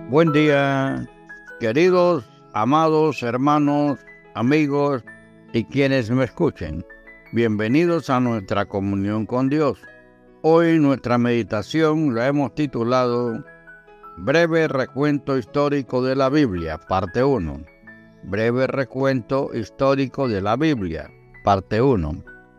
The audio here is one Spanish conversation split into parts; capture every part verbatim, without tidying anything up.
Buen día, queridos, amados hermanos, amigos y quienes me escuchen. Bienvenidos a nuestra comunión con Dios. Hoy nuestra meditación la hemos titulado Breve recuento histórico de la Biblia, parte uno. Breve recuento histórico de la Biblia, parte uno.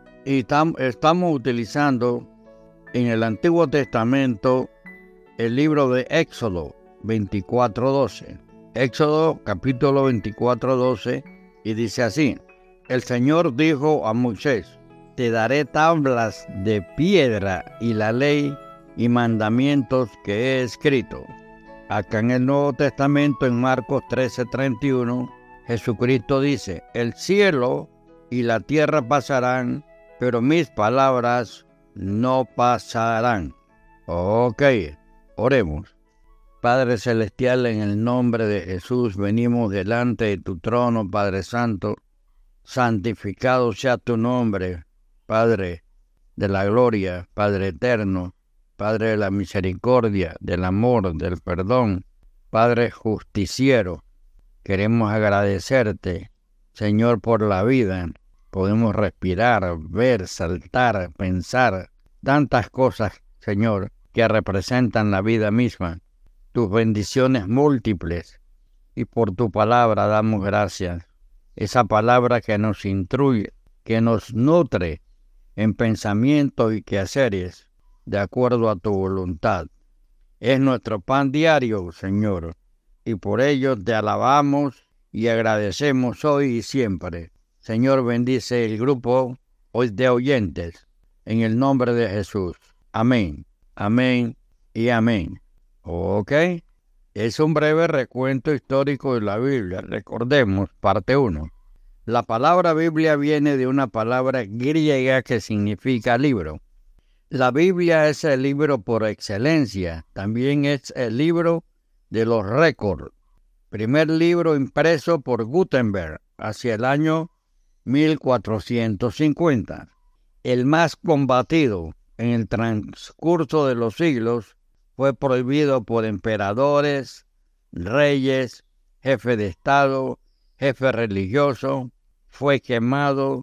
Y tam- estamos utilizando en el Antiguo Testamento el libro de Éxodo veinticuatro doce. Éxodo capítulo veinticuatro doce, y dice así: El Señor dijo a Moisés: Te daré tablas de piedra y la ley y mandamientos que he escrito. Acá en el Nuevo Testamento, en Marcos trece treinta y uno, Jesucristo dice: El cielo y la tierra pasarán, pero mis palabras no pasarán. Ok, oremos. Padre Celestial, en el nombre de Jesús, venimos delante de tu trono, Padre Santo. Santificado sea tu nombre, Padre de la gloria, Padre eterno, Padre de la misericordia, del amor, del perdón, Padre justiciero. Queremos agradecerte, Señor, por la vida. Podemos respirar, ver, saltar, pensar, tantas cosas, Señor, que representan la vida misma. Tus bendiciones múltiples, y por tu palabra damos gracias. Esa palabra que nos instruye, que nos nutre en pensamientos y quehaceres, de acuerdo a tu voluntad. Es nuestro pan diario, Señor, y por ello te alabamos y agradecemos hoy y siempre. Señor, bendice el grupo hoy de oyentes, en el nombre de Jesús. Amén, amén y amén. Ok, es un breve recuento histórico de la Biblia. Recordemos, parte uno. La palabra Biblia viene de una palabra griega que significa libro. La Biblia es el libro por excelencia. También es el libro de los récords. Primer libro impreso por Gutenberg hacia el año mil cuatrocientos cincuenta. El más combatido en el transcurso de los siglos. Fue prohibido por emperadores, reyes, jefe de estado, jefe religioso. Fue quemado,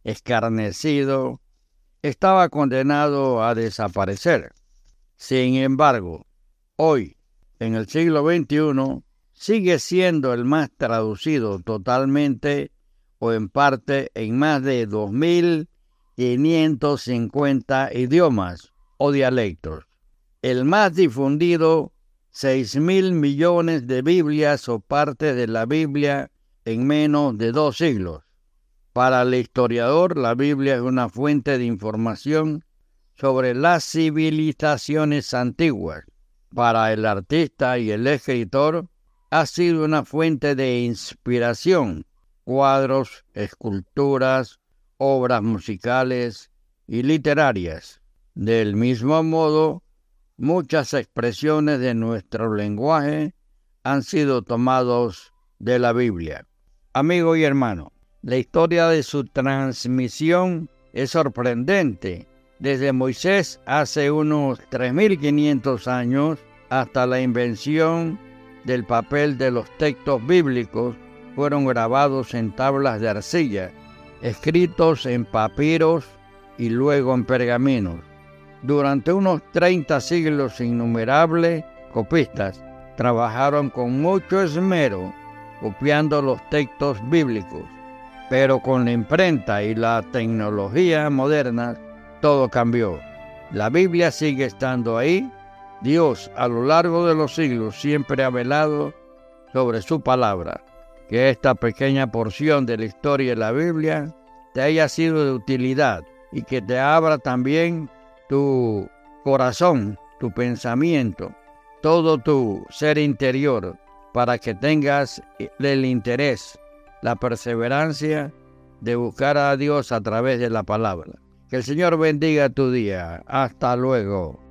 escarnecido. Estaba condenado a desaparecer. Sin embargo, hoy, en el siglo veintiuno, sigue siendo el más traducido totalmente o en parte en más de dos mil quinientos cincuenta idiomas o dialectos. El más difundido, seis mil millones de Biblias o parte de la Biblia en menos de dos siglos. Para el historiador, la Biblia es una fuente de información sobre las civilizaciones antiguas. Para el artista y el escritor, ha sido una fuente de inspiración. Cuadros, esculturas, obras musicales y literarias. Del mismo modo, muchas expresiones de nuestro lenguaje han sido tomados de la Biblia. Amigo y hermano, la historia de su transmisión es sorprendente. Desde Moisés hace unos tres mil quinientos años hasta la invención del papel de los textos bíblicos, fueron grabados en tablas de arcilla, escritos en papiros y luego en pergaminos. Durante unos treinta siglos, innumerables copistas trabajaron con mucho esmero copiando los textos bíblicos. Pero con la imprenta y la tecnología moderna, todo cambió. La Biblia sigue estando ahí. Dios, a lo largo de los siglos, siempre ha velado sobre su palabra. Que esta pequeña porción de la historia de la Biblia te haya sido de utilidad y que te abra también tu corazón, tu pensamiento, todo tu ser interior, para que tengas el interés, la perseverancia de buscar a Dios a través de la palabra. Que el Señor bendiga tu día. Hasta luego.